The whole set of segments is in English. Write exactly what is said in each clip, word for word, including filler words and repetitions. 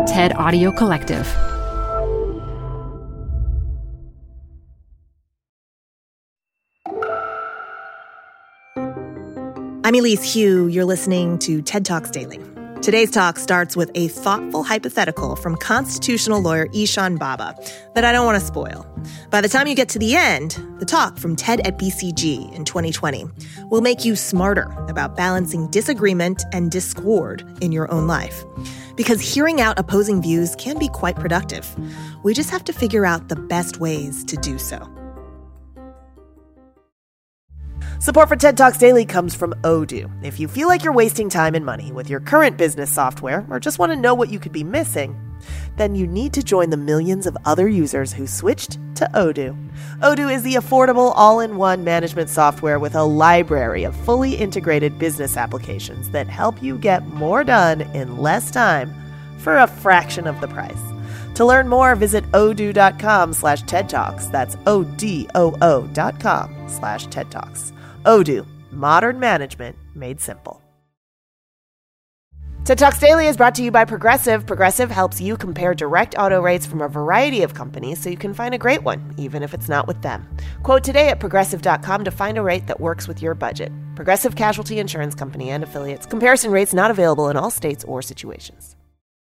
TED Audio Collective. I'm Elise Hu. You're listening to TED Talks Daily. Today's talk starts with a thoughtful hypothetical from constitutional lawyer Ishan Baba that I don't want to spoil. By the time you get to the end, the talk from TED at B C G in twenty twenty will make you smarter about balancing disagreement and discord in your own life. Because hearing out opposing views can be quite productive. We just have to figure out the best ways to do so. Support for TED Talks Daily comes from Odoo. If you feel like you're wasting time and money with your current business software or just want to know what you could be missing, then you need to join the millions of other users who switched to Odoo. Odoo is the affordable all-in-one management software with a library of fully integrated business applications that help you get more done in less time for a fraction of the price. To learn more, visit odoo.com slash TED Talks. That's O-D-O-O dot com slash TED Talks. Odoo, modern management made simple. TED Talks Daily is brought to you by Progressive. Progressive helps you compare direct auto rates from a variety of companies so you can find a great one, even if it's not with them. Quote today at progressive dot com to find a rate that works with your budget. Progressive Casualty Insurance Company and Affiliates. Comparison rates not available in all states or situations.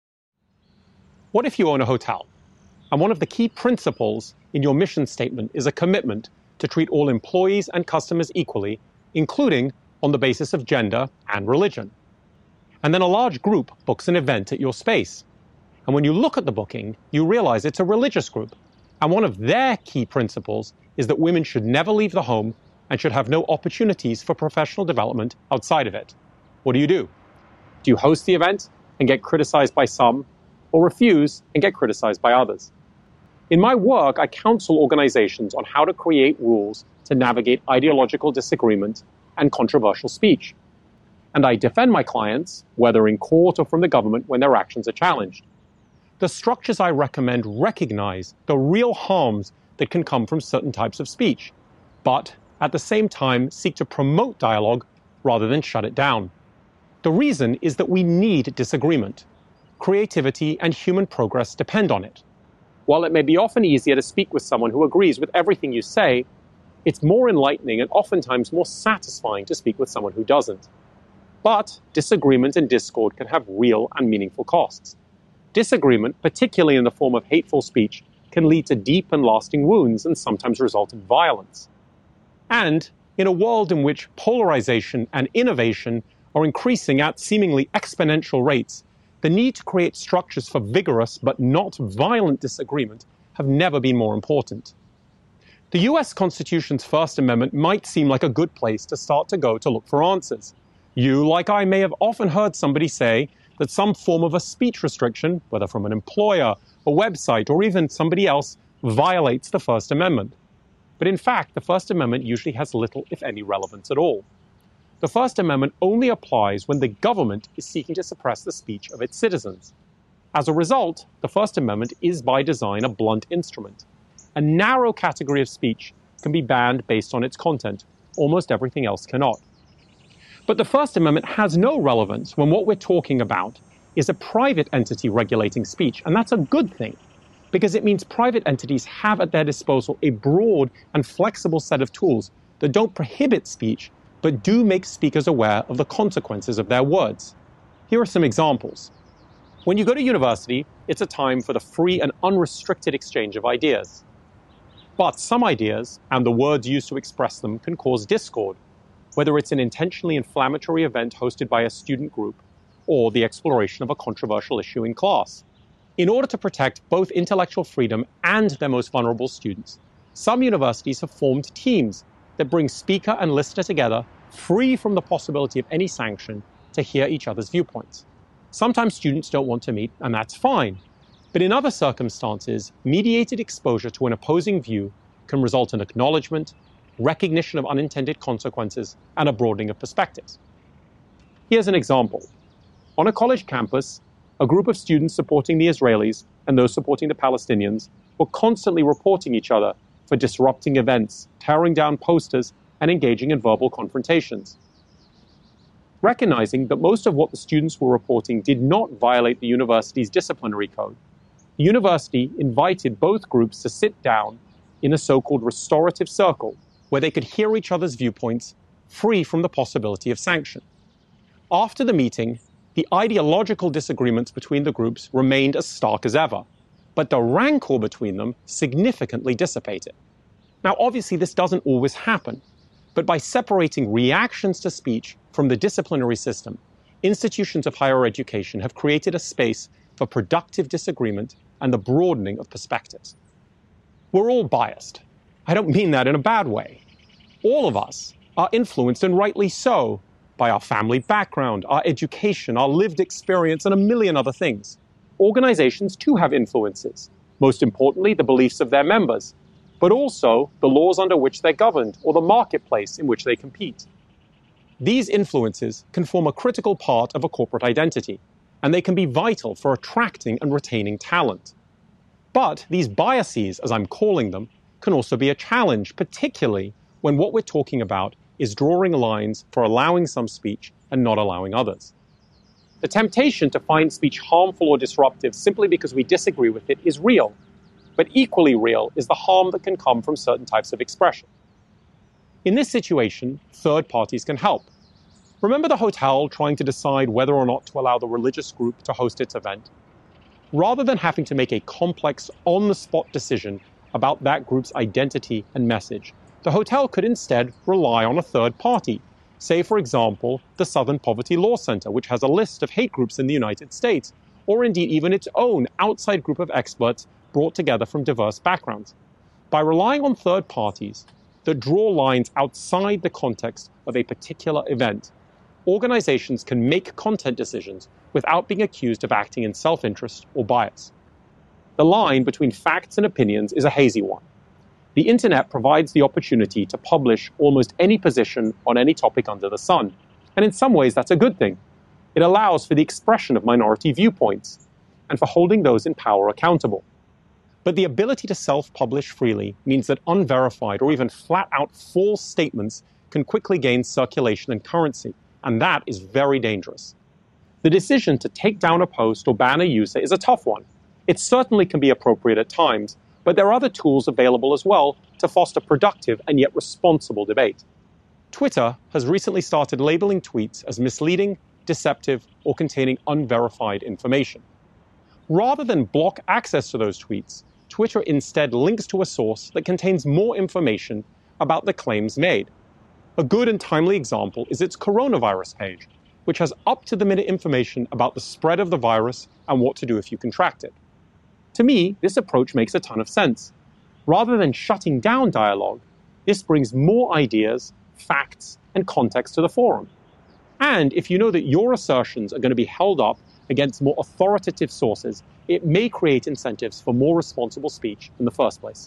What if you own a hotel? And one of the key principles in your mission statement is a commitment to treat all employees and customers equally, including on the basis of gender and religion. And then a large group books an event at your space. And when you look at the booking, you realize it's a religious group. And one of their key principles is that women should never leave the home and should have no opportunities for professional development outside of it. What do you do? Do you host the event and get criticized by some, or refuse and get criticized by others? In my work, I counsel organizations on how to create rules to navigate ideological disagreement and controversial speech. And I defend my clients, whether in court or from the government, when their actions are challenged. The structures I recommend recognize the real harms that can come from certain types of speech, but at the same time seek to promote dialogue rather than shut it down. The reason is that we need disagreement. Creativity and human progress depend on it. While it may be often easier to speak with someone who agrees with everything you say, it's more enlightening and oftentimes more satisfying to speak with someone who doesn't. But disagreement and discord can have real and meaningful costs. Disagreement, particularly in the form of hateful speech, can lead to deep and lasting wounds and sometimes result in violence. And in a world in which polarization and innovation are increasing at seemingly exponential rates, the need to create structures for vigorous but not violent disagreement have never been more important. The U S Constitution's First Amendment might seem like a good place to start to go to look for answers. You, like I, may have often heard somebody say that some form of a speech restriction, whether from an employer, a website, or even somebody else, violates the First Amendment. But in fact, the First Amendment usually has little, if any, relevance at all. The First Amendment only applies when the government is seeking to suppress the speech of its citizens. As a result, the First Amendment is by design a blunt instrument. A narrow category of speech can be banned based on its content. Almost everything else cannot. But the First Amendment has no relevance when what we're talking about is a private entity regulating speech, and that's a good thing, because it means private entities have at their disposal a broad and flexible set of tools that don't prohibit speech, but do make speakers aware of the consequences of their words. Here are some examples. When you go to university, it's a time for the free and unrestricted exchange of ideas. But some ideas, and the words used to express them, can cause discord, whether it's an intentionally inflammatory event hosted by a student group or the exploration of a controversial issue in class. In order to protect both intellectual freedom and their most vulnerable students, some universities have formed teams that bring speaker and listener together, free from the possibility of any sanction, to hear each other's viewpoints. Sometimes students don't want to meet, and that's fine. But in other circumstances, mediated exposure to an opposing view can result in acknowledgement, recognition of unintended consequences, and a broadening of perspectives. Here's an example. On a college campus, a group of students supporting the Israelis and those supporting the Palestinians were constantly reporting each other for disrupting events, tearing down posters, and engaging in verbal confrontations. recognizing that most of what the students were reporting did not violate the university's disciplinary code. The university invited both groups to sit down in a so-called restorative circle, where they could hear each other's viewpoints free from the possibility of sanction. After the meeting, the ideological disagreements between the groups remained as stark as ever, but the rancor between them significantly dissipated. Now, obviously, this doesn't always happen, but by separating reactions to speech from the disciplinary system, institutions of higher education have created a space for productive disagreement and the broadening of perspectives. We're all biased. I don't mean that in a bad way. All of us are influenced, and rightly so, by our family background, our education, our lived experience, and a million other things. Organizations too have influences, most importantly, the beliefs of their members, but also the laws under which they're governed or the marketplace in which they compete. These influences can form a critical part of a corporate identity, and they can be vital for attracting and retaining talent. But these biases, as I'm calling them, can also be a challenge, particularly when what we're talking about is drawing lines for allowing some speech and not allowing others. The temptation to find speech harmful or disruptive simply because we disagree with it is real, but equally real is the harm that can come from certain types of expression. In this situation, third parties can help. Remember the hotel trying to decide whether or not to allow the religious group to host its event? Rather than having to make a complex, on-the-spot decision about that group's identity and message, the hotel could instead rely on a third party, say, for example, the Southern Poverty Law Center, which has a list of hate groups in the United States, or indeed even its own outside group of experts brought together from diverse backgrounds. By relying on third parties that draw lines outside the context of a particular event, organizations can make content decisions without being accused of acting in self-interest or bias. The line between facts and opinions is a hazy one. The internet provides the opportunity to publish almost any position on any topic under the sun, and in some ways that's a good thing. It allows for the expression of minority viewpoints and for holding those in power accountable. But the ability to self-publish freely means that unverified or even flat-out false statements can quickly gain circulation and currency, and that is very dangerous. The decision to take down a post or ban a user is a tough one. It certainly can be appropriate at times, but there are other tools available as well to foster productive and yet responsible debate. Twitter has recently started labeling tweets as misleading, deceptive, or containing unverified information. Rather than block access to those tweets, Twitter instead links to a source that contains more information about the claims made. A good and timely example is its coronavirus page, which has up-to-the-minute information about the spread of the virus and what to do if you contract it. To me, this approach makes a ton of sense. Rather than shutting down dialogue, this brings more ideas, facts, and context to the forum. And if you know that your assertions are going to be held up against more authoritative sources, it may create incentives for more responsible speech in the first place.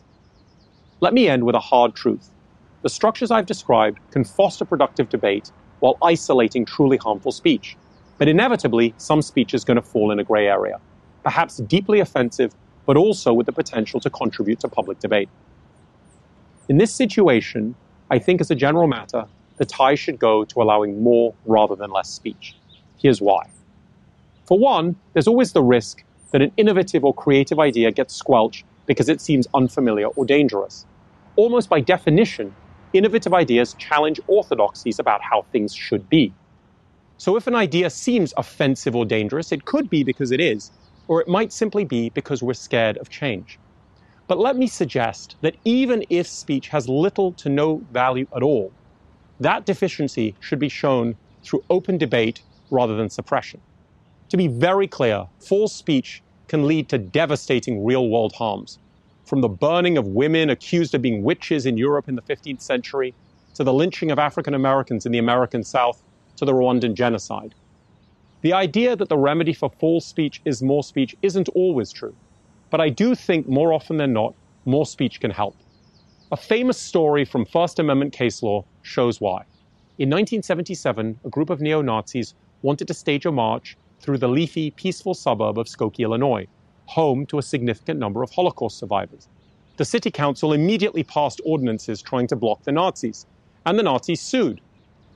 Let me end with a hard truth. The structures I've described can foster productive debate while isolating truly harmful speech. But inevitably, some speech is going to fall in a gray area, perhaps deeply offensive, but also with the potential to contribute to public debate. In this situation, I think as a general matter, the tie should go to allowing more rather than less speech. Here's why. For one, there's always the risk that an innovative or creative idea gets squelched because it seems unfamiliar or dangerous. Almost by definition, innovative ideas challenge orthodoxies about how things should be. So if an idea seems offensive or dangerous, it could be because it is, or it might simply be because we're scared of change. But let me suggest that even if speech has little to no value at all, that deficiency should be shown through open debate rather than suppression. To be very clear, false speech can lead to devastating real-world harms, from the burning of women accused of being witches in Europe in the fifteenth century, to the lynching of African Americans in the American South, to the Rwandan genocide. The idea that the remedy for false speech is more speech isn't always true, but I do think more often than not, more speech can help. A famous story from First Amendment case law shows why. In nineteen seventy-seven, a group of neo-Nazis wanted to stage a march through the leafy, peaceful suburb of Skokie, Illinois, home to a significant number of Holocaust survivors. The city council immediately passed ordinances trying to block the Nazis, and the Nazis sued.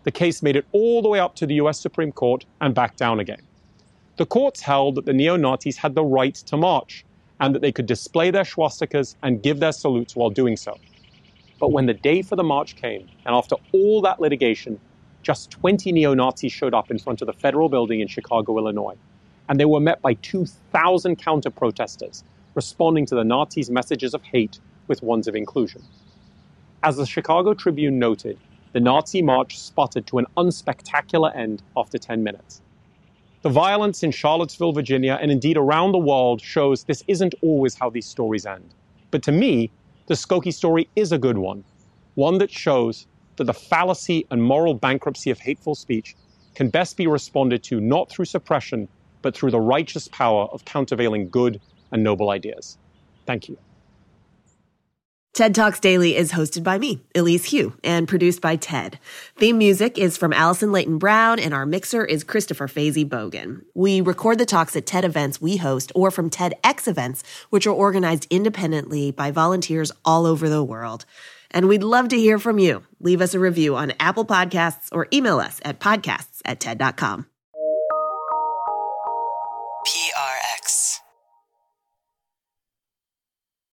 the case made it all the way up to the U S Supreme Court and back down again. The courts held that the neo-Nazis had the right to march and that they could display their swastikas and give their salutes while doing so. But when the day for the march came, and after all that litigation, just twenty neo-Nazis showed up in front of the federal building in Chicago, Illinois, and they were met by two thousand counter-protesters responding to the Nazis' messages of hate with ones of inclusion. As the Chicago Tribune noted, the Nazi march sputtered to an unspectacular end after ten minutes. The violence in Charlottesville, Virginia, and indeed around the world shows this isn't always how these stories end. But to me, the Skokie story is a good one, one that shows that the fallacy and moral bankruptcy of hateful speech can best be responded to not through suppression, but through the righteous power of countervailing good and noble ideas. Thank you. TED Talks Daily is hosted by me, Elise Hu, and produced by TED. Theme music is from Allison Leighton Brown, and our mixer is Christopher Fazy Bogan. We record the talks at TED events we host or from TEDx events, which are organized independently by volunteers all over the world. And we'd love to hear from you. Leave us a review on Apple Podcasts or email us at podcasts at TED dot com. P R X.